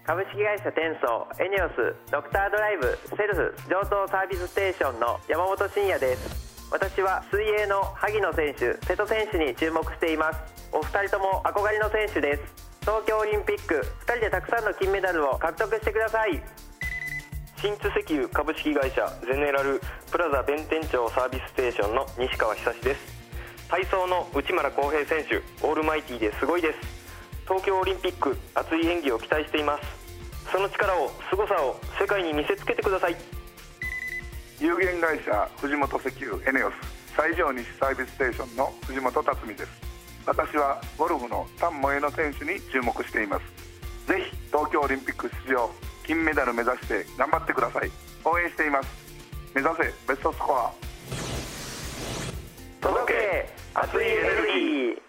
株式会社テンソー、エネオス、ドクタードライブ、セルフ上等サービスステーションの山本真也です。私は水泳の萩野選手、瀬戸選手に注目しています。お二人とも憧れの選手です。東京オリンピック2人でたくさんの金メダルを獲得してください。 新津石油株式会社ゼネラルプラザ弁天町サービスステーションの西川久志です。体操の内村航平選手、オールマイティーですごいです。東京オリンピック熱い演技を期待しています。その力を、凄さを世界に見せつけてください。 有限会社藤本石油エネオス西条西サービスステーションの藤本辰巳です。私はゴルフの丹萌の選手に注目しています。ぜひ東京オリンピック出場、金メダル目指して頑張ってください。応援しています。目指せベストスコア。 届け熱いエネルギー。